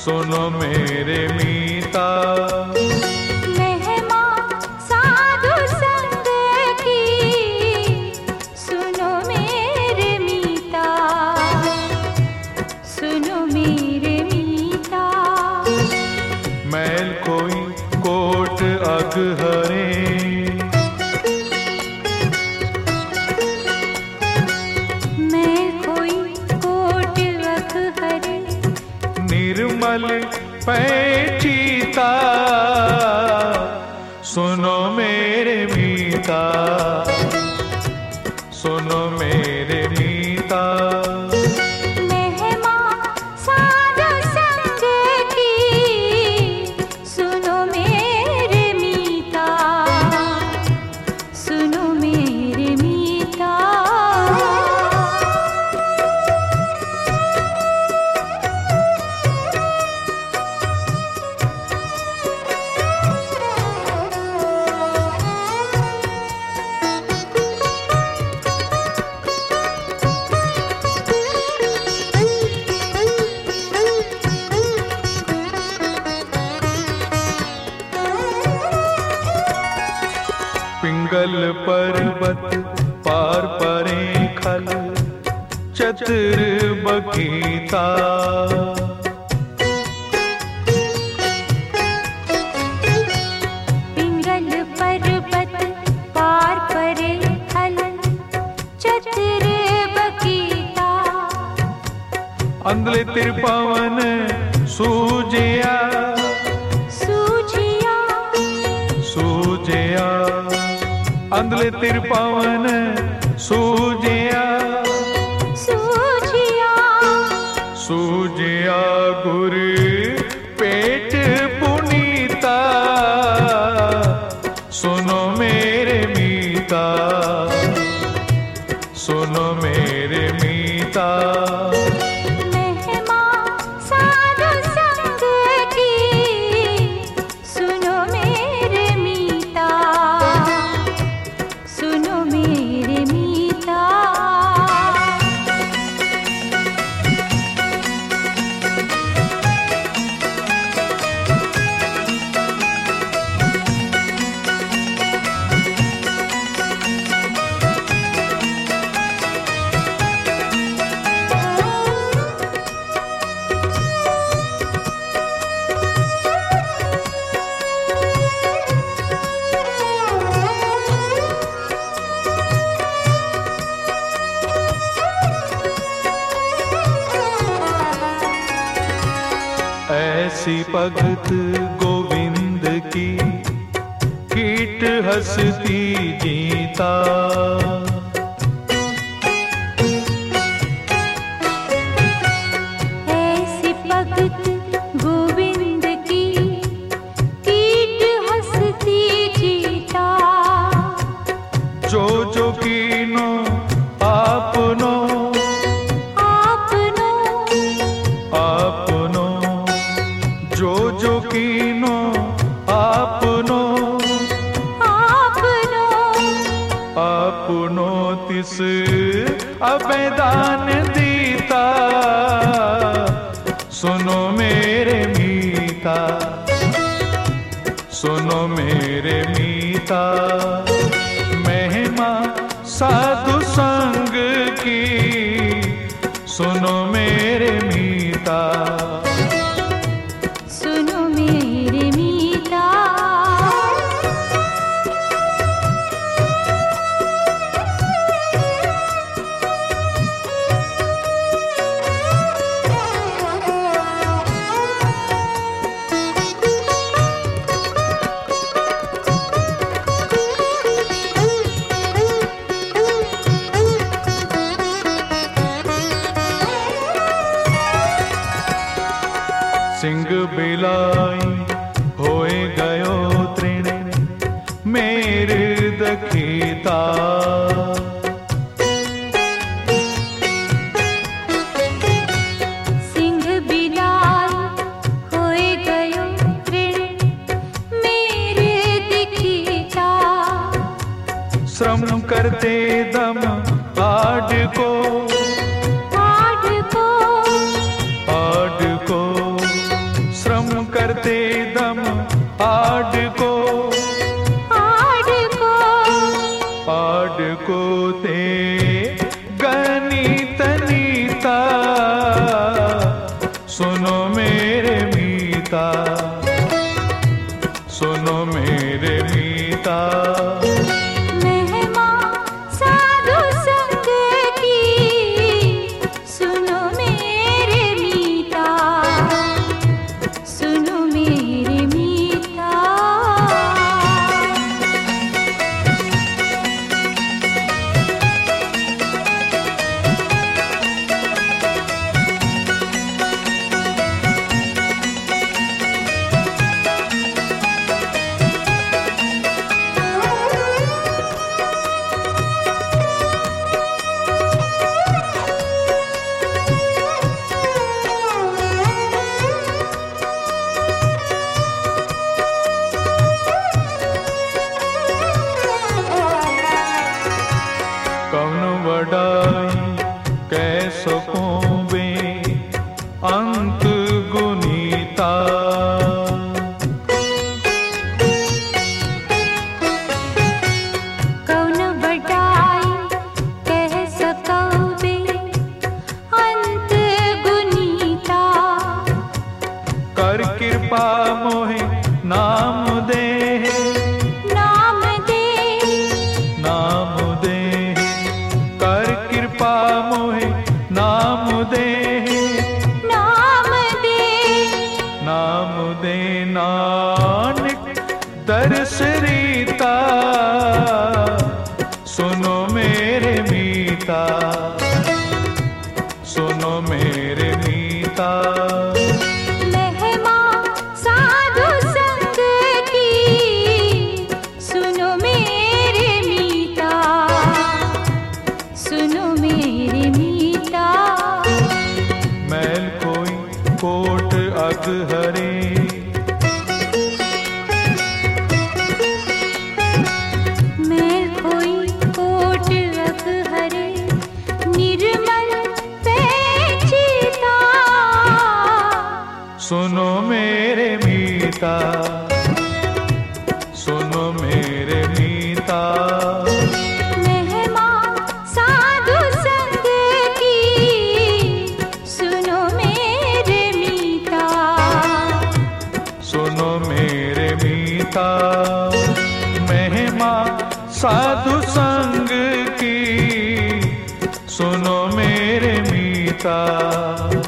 सुनो मेरे मीता। महिमा साधु संग की, सुनो मेरे मीता, सुनो मेरे मीता। मैल कोई कोट अग हरे, निर्मल पैचीता, सुनो मेरे मीता, सुनो मेरे मीता। महिमा साधु संग की, सुनो मेरे मीता, सुनो मेरे मीता। पिंगल पर्वत पार परे खल, चतुर बकीता। पिंगल पर्वत पार परे खल, चतुर बकीता। अंधले तिरपवन सूजिया, सूजिया, सूजिया। अंधले तिरपवन सूजिया, सूजिया, सूजिया। गुर पेट पुनीता, सुनो मेरे मीता, सुनो मेरे मीता। महिमा साधु संग की, सुनो मेरे मीता, सुनो मेरे मीता। ऐसी भगत गोविंद की, कीट हंसती जीता। ऐसी भगत गोविंद की, कीट हंसती जीता। जो जो कीनो आपनो, आपनो, आपनो। जो जो कीनो आपनो, आपनो, आपनो। तिस अबैदान दीता, सुनो मेरे मीता, सुनो मेरे मीता। महिमा साधु संग की, सुनो मेरे मीता, सुनो मेरे मीता। सिंह बिलाई होए गयो तृण, मेरे दखीता। सिंह बिलाई होए गयो तृण, मेरे दिखीता। श्रम करते दम आड को, आड को, आड को। करते दम आडको ते गनीत नीता सुनो मेरे मीता, सुनो मेरे मीता। महिमा साधु संग की सुनो मेरे मीता, सुनो मेरे मीता। कौन वडाई कह सकूं बे अंत गुनीता। कौन वडाई कह सकूं बे अंत गुनीता। कर कृपा मोहे नाम दे, नाम दे, नाम दे। कर कृपा मोहे नाम दे, नाम दे, नाम दे। नानक दर्श रीता सुनो मेरे मीता, सुनो मेरे मीता। महिमा साधु संग की सुनो मेरे मीता, सुनो मेरे मीता। मैल कोई कोट अग हरे, मैं कोई कोट अग हरे निर्मल पैचीता। सुनो मेरे मीता, सुनो मेरे मीता। महिमा साधु संग की सुनो मेरे मीता, सुनो मेरे मीता। महिमा साधु संग की सुनो मेरे मीता।